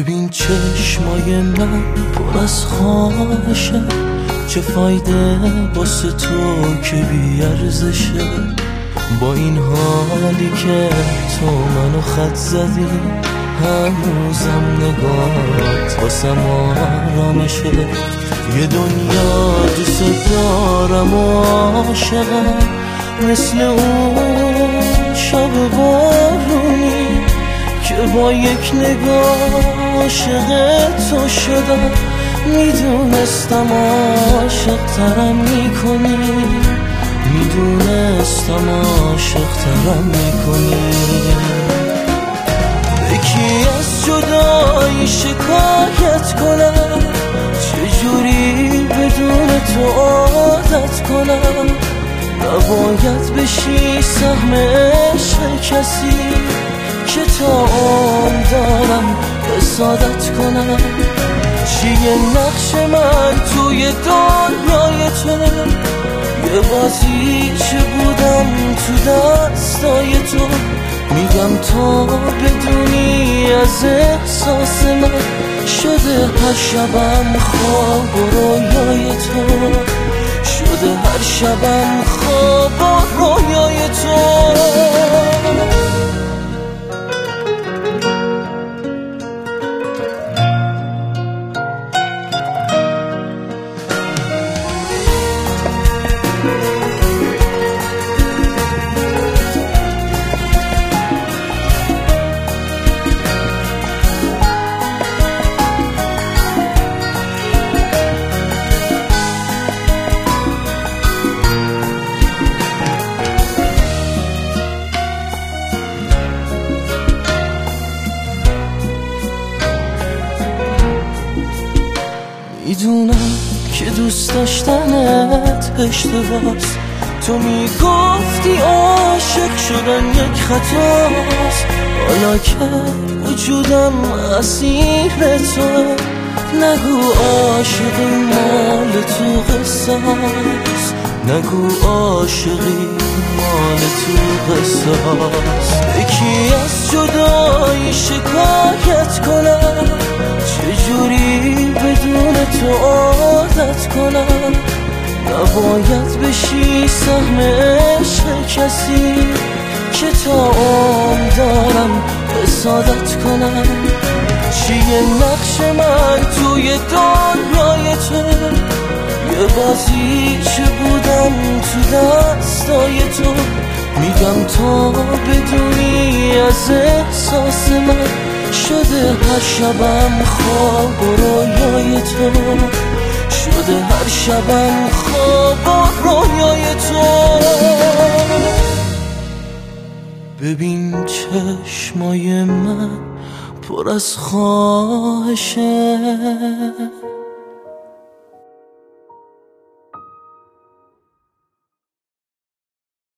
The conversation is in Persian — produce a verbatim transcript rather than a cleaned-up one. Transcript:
ببین چشمای من پر از خواهشه، چه فایده واسه تو که بی‌ارزشه. با این حالی که تو منو خط زدی، هنوزم نگاهت واسم آرامشه. یه دنیا دوست دارم و عاشقم، مثل اون شب بارونی که با یک نگاه عاشق تو شدم. میدونستم عاشق ترم میکنی، میدونستم عاشق ترم میکنی. یکی از جدایی شکایت کنم، چجوری بدون تو عادت کنم. نباید بشی سهم عشق کسی که تا عمر دارم حسادت کنم. چیه نقش من توی دنیای تو؟ یه بازی چه بودم تو دستای تو. میگم تا بدونی از احساس من، شده هر شبم خواب و رویای تو. شده هر شبم خواب و رویای تو. میدونم که دوست داشتنت اشتباهست، تو میگفتی عاشق شدن یک خطاست. حالا که وجودم اسیر تو، نگو عاشقی مال تو قصاست. نگو عاشقی مال تو قصاست. یکی از جدایی شکایت کنم، چجوری بدون تو عادت کنم. نباید بشی سهم عشق کسی که تا عمر دارم حسادت کنم. چیه نقش من توی دنیای تو؟ یه بازی چه بودم تو دستای تو. میگم تا بدونی از احساس من، شده هر شبم خواب و رویای تو. شده هر شبم خواب و رویای تو. ببین چشمای من پر از خواهشه،